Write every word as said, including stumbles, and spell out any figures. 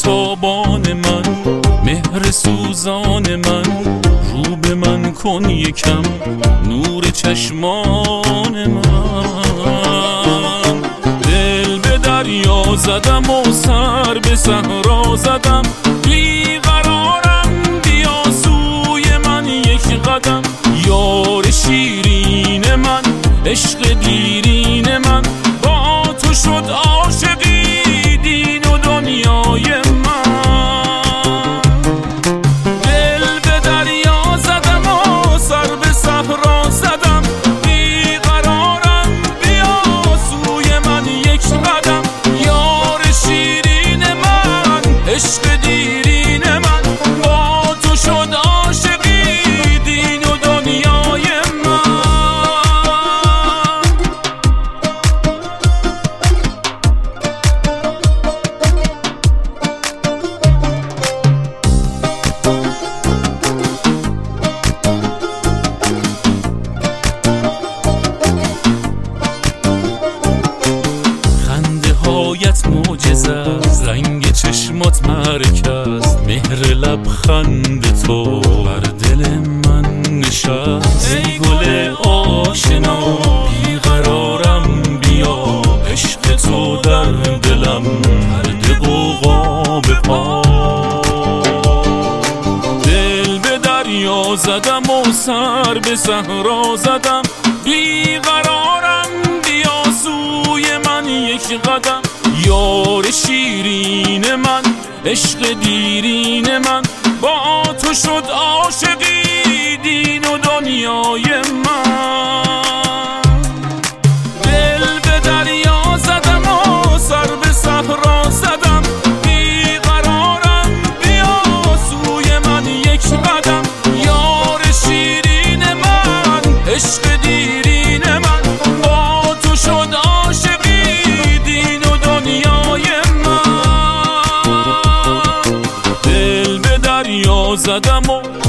تابان من، مهر سوزان من، رو به من کن یکم نور چشمان من. دل به دریا زدم و سر به صحرا زدم، بیقرارم بیا سوی من یک قدم. یار شیرین من، عشق دیرین من، با تو شد عاشقی دین و دنیای من. دل به دریا زدم و سر به صحرا زدم، بیقرارم بیا سوی من یک قدم. یار شیرین من، عشق دیرین من، با تو شد عاشقی دین و دنیای من. خنده هایت معجزه است، رنگ چشمات مرکز، مهر لبخند تو بر دل من نشست. ای گل آشنا بیقرارم بیا، عشق تو در دلم کرده غوغا به پا. دل به دریا زدم و سر به صحرا زدم، بیقرارم بیا سوی من یک قدم. یار شیرین من، عشق دیرین من، با تو شد عاشقی دین و دنیای من. دل به دریا زدم و سر به صحرا زدم، بیقرارم بیا سوی من یک قدم. یار شیرین من، عشق دیرین من، با تو شد عاشقی دین و دنیای من. دل به دریا زدم و